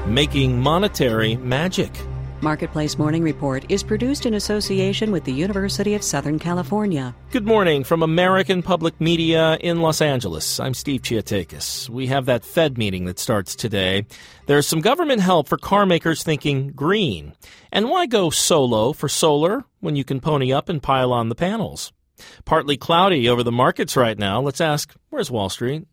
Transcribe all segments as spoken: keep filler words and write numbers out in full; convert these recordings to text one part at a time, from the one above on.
making monetary magic. Marketplace Morning Report is produced in association with the University of Southern California. Good morning from American Public Media in Los Angeles. I'm Steve Chiatakis. We have that Fed meeting that starts today. There's some government help for car makers thinking green. And why go solo for solar when you can pony up and pile on the panels? Partly cloudy over the markets right now. Let's ask, where's Wall Street?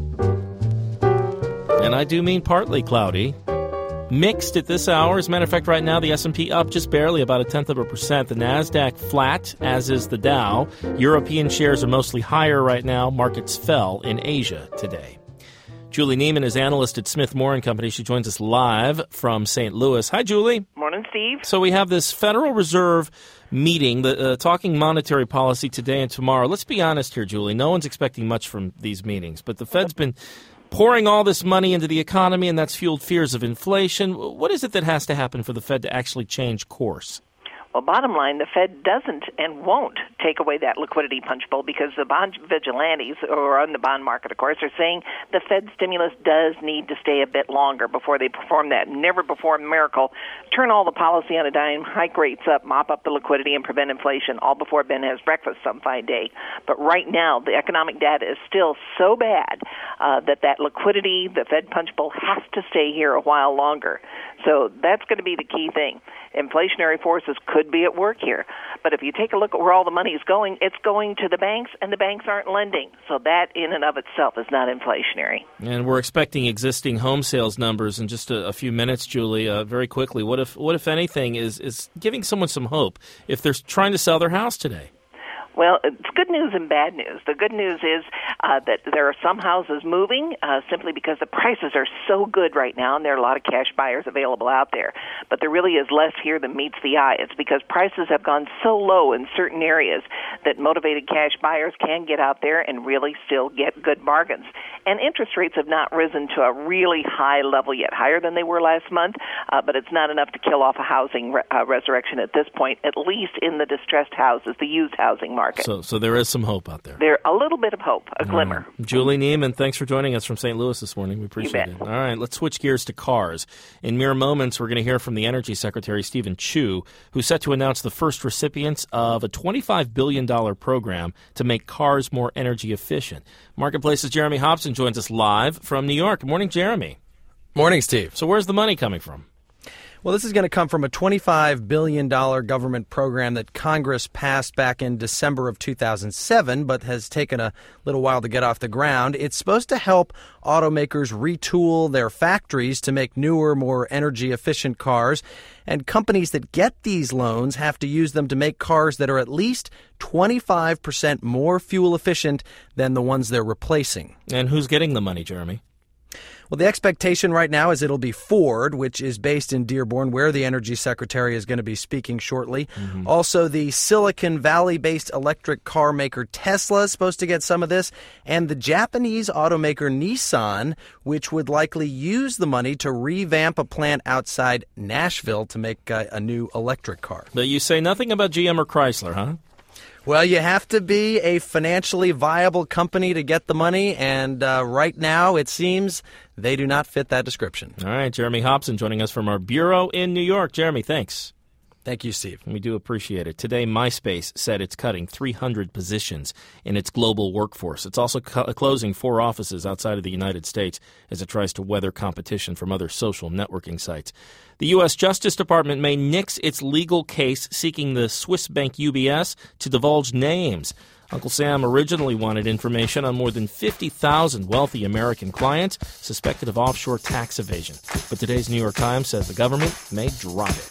And I do mean partly cloudy. Mixed at this hour. As a matter of fact, right now, the S and P up just barely, about a tenth of a percent. The NASDAQ flat, as is the Dow. European shares are mostly higher right now. Markets fell in Asia today. Julie Neiman is analyst at Smith Moore and Company. She joins us live from Saint Louis. Hi, Julie. Morning, Steve. So we have this Federal Reserve meeting, the, uh, talking monetary policy today and tomorrow. Let's be honest here, Julie. No one's expecting much from these meetings, but the Fed's been pouring all this money into the economy, and that's fueled fears of inflation. What is it that has to happen for the Fed to actually change course? Well, bottom line, the Fed doesn't and won't take away that liquidity punch bowl because the bond vigilantes, who are on the bond market, of course, are saying the Fed stimulus does need to stay a bit longer before they perform that never-before miracle, turn all the policy on a dime, hike rates up, mop up the liquidity, and prevent inflation, all before Ben has breakfast some fine day. But right now, the economic data is still so bad uh, that that liquidity, the Fed punch bowl, has to stay here a while longer. So that's going to be the key thing. Inflationary forces could be at work here. But if you take a look at where all the money is going, it's going to the banks, and the banks aren't lending. So that in and of itself is not inflationary. And we're expecting existing home sales numbers in just a, a few minutes, Julie. Uh, very quickly, what if, what if anything, is, is giving someone some hope if they're trying to sell their house today? Well, it's good news and bad news. The good news is uh, that there are some houses moving uh, simply because the prices are so good right now, and there are a lot of cash buyers available out there. But there really is less here than meets the eye. It's because prices have gone so low in certain areas that motivated cash buyers can get out there and really still get good bargains. And interest rates have not risen to a really high level yet, higher than they were last month, uh, but it's not enough to kill off a housing re- uh, resurrection at this point, at least in the distressed houses, the used housing market. So so there is some hope out there. There's a little bit of hope, a glimmer. Right. Julie Neiman, thanks for joining us from Saint Louis this morning. We appreciate it. All right, let's switch gears to cars. In mere moments, we're going to hear from the Energy Secretary, Stephen Chu, who's set to announce the first recipients of a twenty-five billion dollars program to make cars more energy efficient. Marketplace's Jeremy Hobson joins us live from New York. Good morning, Jeremy. Morning, Steve. So where's the money coming from? Well, this is going to come from a twenty-five billion dollars government program that Congress passed back in December of two thousand seven, but has taken a little while to get off the ground. It's supposed to help automakers retool their factories to make newer, more energy-efficient cars. And companies that get these loans have to use them to make cars that are at least twenty-five percent more fuel efficient than the ones they're replacing. And who's getting the money, Jeremy? Well, the expectation right now is it'll be Ford, which is based in Dearborn, where the Energy Secretary is going to be speaking shortly. Mm-hmm. Also, the Silicon Valley-based electric car maker Tesla is supposed to get some of this, and the Japanese automaker Nissan, which would likely use the money to revamp a plant outside Nashville to make uh, a new electric car. But you say nothing about G M or Chrysler, huh? Well, you have to be a financially viable company to get the money, and uh, right now it seems they do not fit that description. All right, Jeremy Hobson joining us from our bureau in New York. Jeremy, thanks. Thank you, Steve. We do appreciate it. Today, MySpace said it's cutting three hundred positions in its global workforce. It's also cu- closing four offices outside of the United States as it tries to weather competition from other social networking sites. The U S. Justice Department may nix its legal case seeking the Swiss bank U B S to divulge names. Uncle Sam originally wanted information on more than fifty thousand wealthy American clients suspected of offshore tax evasion. But today's New York Times says the government may drop it.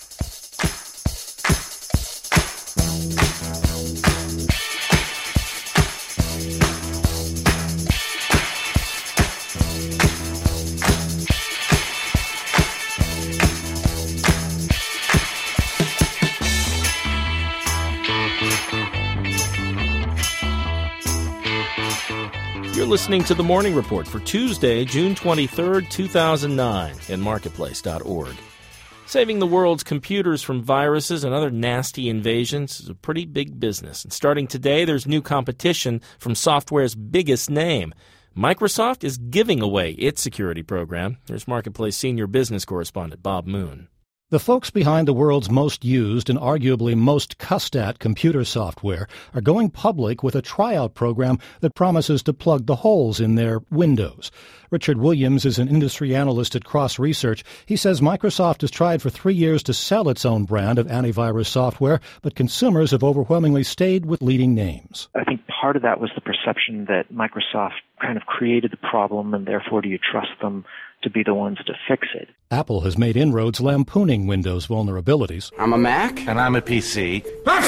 You're listening to The Morning Report for Tuesday, June twenty-third, two thousand nine, in marketplace dot org. Saving the world's computers from viruses and other nasty invasions is a pretty big business. And starting today, there's new competition from software's biggest name. Microsoft is giving away its security program. Here's Marketplace senior business correspondent Bob Moon. The folks behind the world's most used and arguably most cussed at computer software are going public with a tryout program that promises to plug the holes in their Windows. Richard Williams is an industry analyst at Cross Research. He says Microsoft has tried for three years to sell its own brand of antivirus software, but consumers have overwhelmingly stayed with leading names. I think part of that was the perception that Microsoft kind of created the problem, and therefore do you trust them to be the ones to fix it. Apple has made inroads lampooning Windows vulnerabilities. I'm a Mac. And I'm a P C.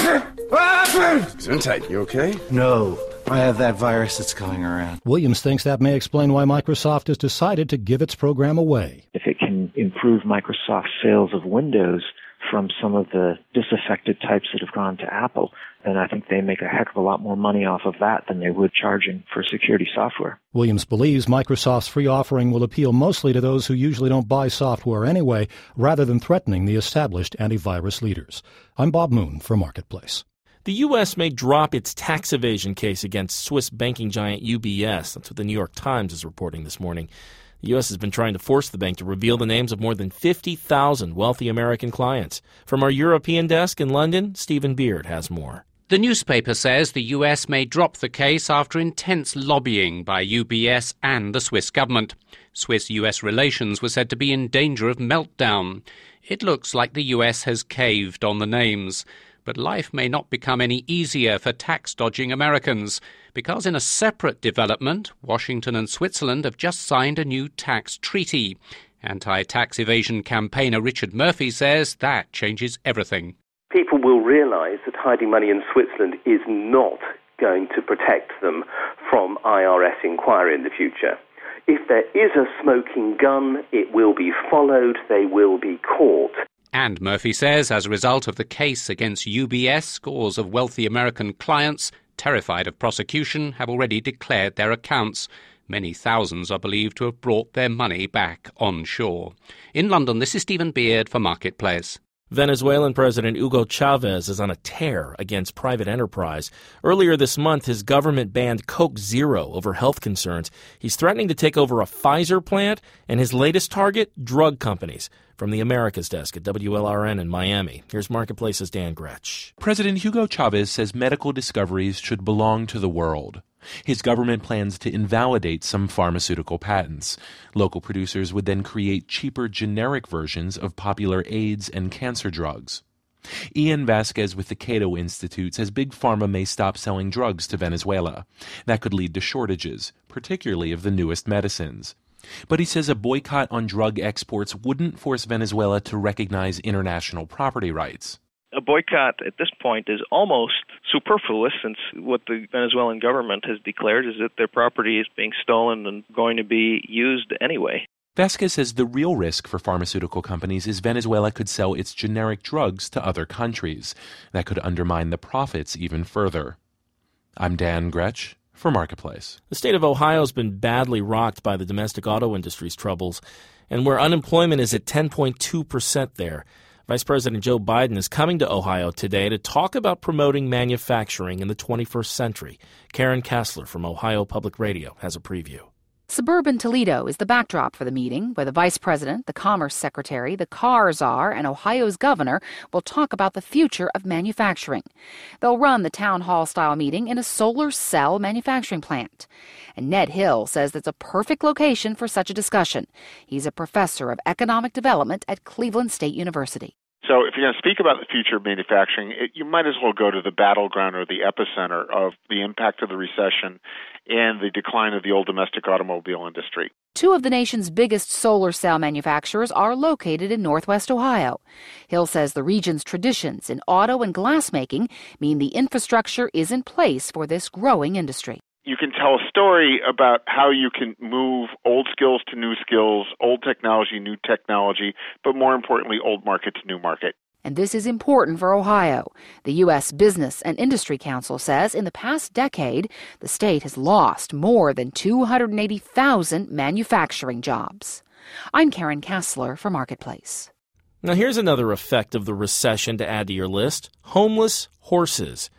Gesundheit, you okay? No, I have that virus that's going around. Williams thinks that may explain why Microsoft has decided to give its program away. If it can improve Microsoft's sales of Windows from some of the disaffected types that have gone to Apple, then I think they make a heck of a lot more money off of that than they would charging for security software. Williams believes Microsoft's free offering will appeal mostly to those who usually don't buy software anyway, rather than threatening the established antivirus leaders. I'm Bob Moon for Marketplace. The U S may drop its tax evasion case against Swiss banking giant U B S. That's what the New York Times is reporting this morning. The U S has been trying to force the bank to reveal the names of more than fifty thousand wealthy American clients. From our European desk in London, Stephen Beard has more. The newspaper says the U S may drop the case after intense lobbying by U B S and the Swiss government. Swiss-U S relations were said to be in danger of meltdown. It looks like the U S has caved on the names. But life may not become any easier for tax-dodging Americans, because in a separate development, Washington and Switzerland have just signed a new tax treaty. Anti-tax evasion campaigner Richard Murphy says that changes everything. People will realise that hiding money in Switzerland is not going to protect them from I R S inquiry in the future. If there is a smoking gun, it will be followed, they will be caught. And Murphy says, as a result of the case against U B S, scores of wealthy American clients, terrified of prosecution, have already declared their accounts. Many thousands are believed to have brought their money back onshore. In London, this is Stephen Beard for Marketplace. Venezuelan President Hugo Chavez is on a tear against private enterprise. Earlier this month, his government banned Coke Zero over health concerns. He's threatening to take over a Pfizer plant, and his latest target, drug companies. From the Americas desk at W L R N in Miami, here's Marketplace's Dan Gretsch. President Hugo Chavez says medical discoveries should belong to the world. His government plans to invalidate some pharmaceutical patents. Local producers would then create cheaper generic versions of popular AIDS and cancer drugs. Ian Vasquez with the Cato Institute says Big Pharma may stop selling drugs to Venezuela. That could lead to shortages, particularly of the newest medicines. But he says a boycott on drug exports wouldn't force Venezuela to recognize international property rights. A boycott at this point is almost superfluous, since what the Venezuelan government has declared is that their property is being stolen and going to be used anyway. Vasquez says the real risk for pharmaceutical companies is Venezuela could sell its generic drugs to other countries. That could undermine the profits even further. I'm Dan Gretsch for Marketplace. The state of Ohio has been badly rocked by the domestic auto industry's troubles, and where unemployment is at ten point two percent there. Vice President Joe Biden is coming to Ohio today to talk about promoting manufacturing in the twenty-first century. Karen Kassler from Ohio Public Radio has a preview. Suburban Toledo is the backdrop for the meeting, where the Vice President, the Commerce Secretary, the car czar, and Ohio's governor will talk about the future of manufacturing. They'll run the town hall-style meeting in a solar cell manufacturing plant. And Ned Hill says it's a perfect location for such a discussion. He's a professor of economic development at Cleveland State University. So if you're going to speak about the future of manufacturing, it, you might as well go to the battleground or the epicenter of the impact of the recession and the decline of the old domestic automobile industry. Two of the nation's biggest solar cell manufacturers are located in Northwest Ohio. Hill says the region's traditions in auto and glassmaking mean the infrastructure is in place for this growing industry. You can tell a story about how you can move old skills to new skills, old technology, new technology, but more importantly, old market to new market. And this is important for Ohio. The U S Business and Industry Council says in the past decade, the state has lost more than two hundred eighty thousand manufacturing jobs. I'm Karen Kassler for Marketplace. Now here's another effect of the recession to add to your list: homeless horses.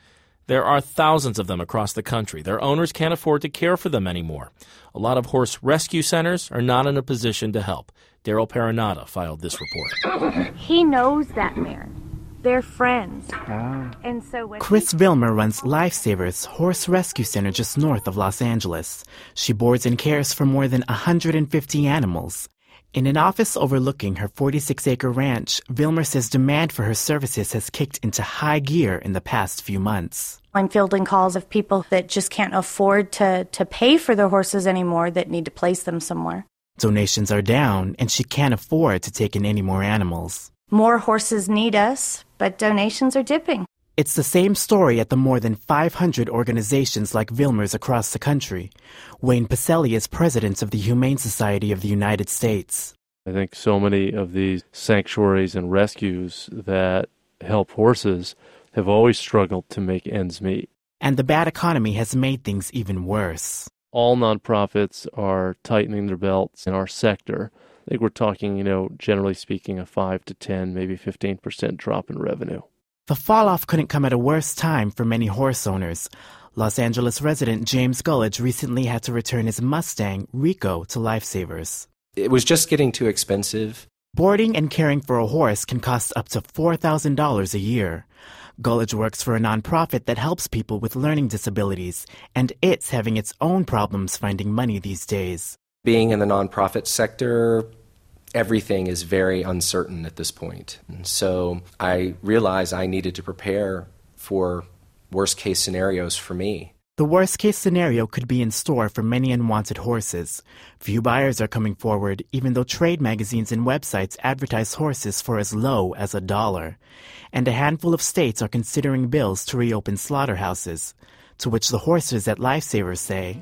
There are thousands of them across the country. Their owners can't afford to care for them anymore. A lot of horse rescue centers are not in a position to help. Daryl Perinata filed this report. He knows that man. They're friends. Oh. And so when Chris Vilmer runs Lifesavers Horse Rescue Center just north of Los Angeles. She boards and cares for more than one hundred fifty animals. In an office overlooking her forty-six acre ranch, Vilmer says demand for her services has kicked into high gear in the past few months. I'm fielding calls of people that just can't afford to, to pay for their horses anymore that need to place them somewhere. Donations are down, and she can't afford to take in any more animals. More horses need us, but donations are dipping. It's the same story at the more than five hundred organizations like Vilmer's across the country. Wayne Pacelli is president of the Humane Society of the United States. I think so many of these sanctuaries and rescues that help horses have always struggled to make ends meet. And the bad economy has made things even worse. All nonprofits are tightening their belts in our sector. I think we're talking, you know, generally speaking, a five to ten, maybe fifteen percent drop in revenue. The fall-off couldn't come at a worse time for many horse owners. Los Angeles resident James Gullidge recently had to return his Mustang, Rico, to Lifesavers. It was just getting too expensive. Boarding and caring for a horse can cost up to four thousand dollars a year. Gullidge works for a nonprofit that helps people with learning disabilities, and it's having its own problems finding money these days. Being in the nonprofit sector, everything is very uncertain at this point. And so I realized I needed to prepare for worst-case scenarios for me. The worst-case scenario could be in store for many unwanted horses. Few buyers are coming forward, even though trade magazines and websites advertise horses for as low as a dollar. And a handful of states are considering bills to reopen slaughterhouses, to which the horses at Lifesavers say,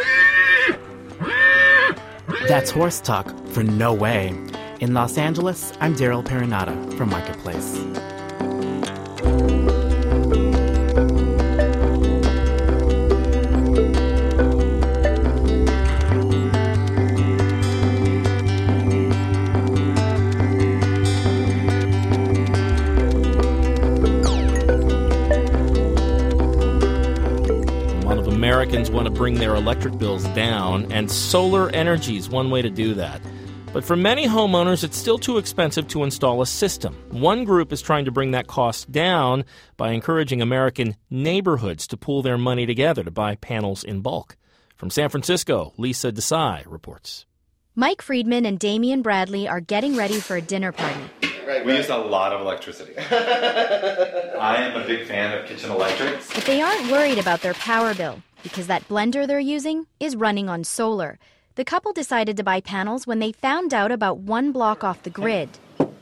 "That's horse talk for no way." In Los Angeles, I'm Daryl Perinata for Marketplace. Americans want to bring their electric bills down, and solar energy is one way to do that. But for many homeowners, it's still too expensive to install a system. One group is trying to bring that cost down by encouraging American neighborhoods to pool their money together to buy panels in bulk. From San Francisco, Lisa Desai reports. Mike Friedman and Damian Bradley are getting ready for a dinner party. Right, we use a lot of electricity. I am a big fan of kitchen electrics. But they aren't worried about their power bill because that blender they're using is running on solar. The couple decided to buy panels when they found out about one block off the grid.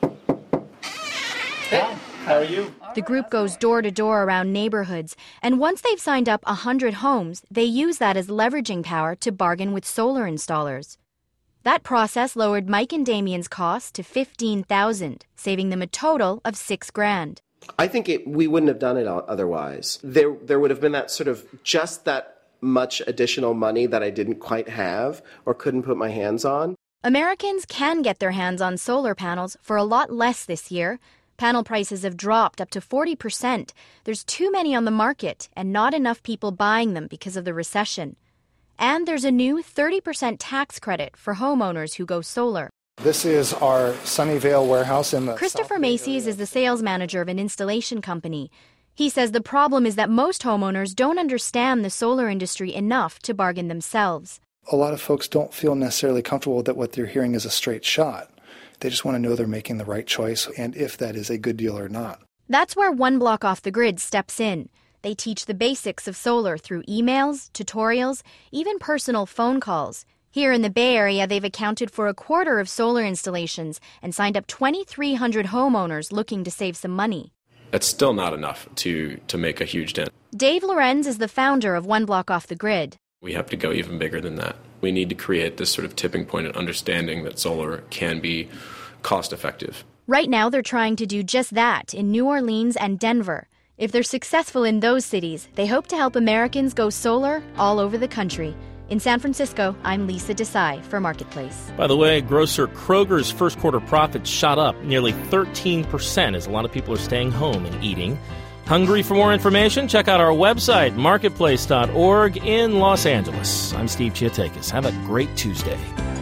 Hey, how are you? The group goes door to door around neighborhoods, and once they've signed up one hundred homes, they use that as leveraging power to bargain with solar installers. That process lowered Mike and Damian's cost to fifteen thousand dollars, saving them a total of six grand. I think it, we wouldn't have done it otherwise. There, there would have been that sort of just that much additional money that I didn't quite have or couldn't put my hands on. Americans can get their hands on solar panels for a lot less this year. Panel prices have dropped up to forty percent. There's too many on the market and not enough people buying them because of the recession. And there's a new thirty percent tax credit for homeowners who go solar. This is our Sunnyvale warehouse in the Christopher Macy's is the sales manager of an installation company. He says the problem is that most homeowners don't understand the solar industry enough to bargain themselves. A lot of folks don't feel necessarily comfortable that what they're hearing is a straight shot. They just want to know they're making the right choice and if that is a good deal or not. That's where One Block Off the Grid steps in. They teach the basics of solar through emails, tutorials, even personal phone calls. Here in the Bay Area, they've accounted for a quarter of solar installations and signed up twenty-three hundred homeowners looking to save some money. That's still not enough to, to make a huge dent. Dave Lorenz is the founder of One Block Off the Grid. We have to go even bigger than that. We need to create this sort of tipping point in understanding that solar can be cost effective. Right now, they're trying to do just that in New Orleans and Denver. If they're successful in those cities, they hope to help Americans go solar all over the country. In San Francisco, I'm Lisa Desai for Marketplace. By the way, grocer Kroger's first quarter profits shot up nearly thirteen percent as a lot of people are staying home and eating. Hungry for more information? Check out our website, marketplace dot org in Los Angeles. I'm Steve Chiatakis. Have a great Tuesday.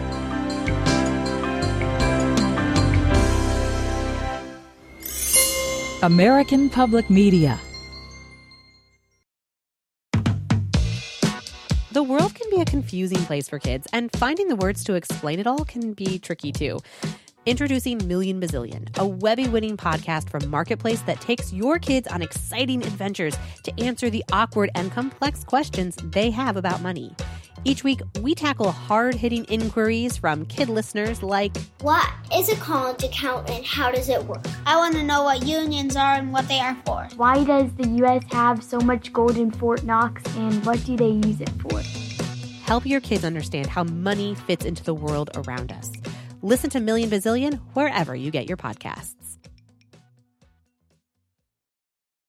American Public Media. The world can be a confusing place for kids, and finding the words to explain it all can be tricky too. Introducing Million Bazillion, a Webby-winning podcast from Marketplace that takes your kids on exciting adventures to answer the awkward and complex questions they have about money. Each week, we tackle hard-hitting inquiries from kid listeners like, what is a college account and how does it work? I want to know what unions are and what they are for. Why does the U S have so much gold in Fort Knox and what do they use it for? Help your kids understand how money fits into the world around us. Listen to Million Bazillion wherever you get your podcasts.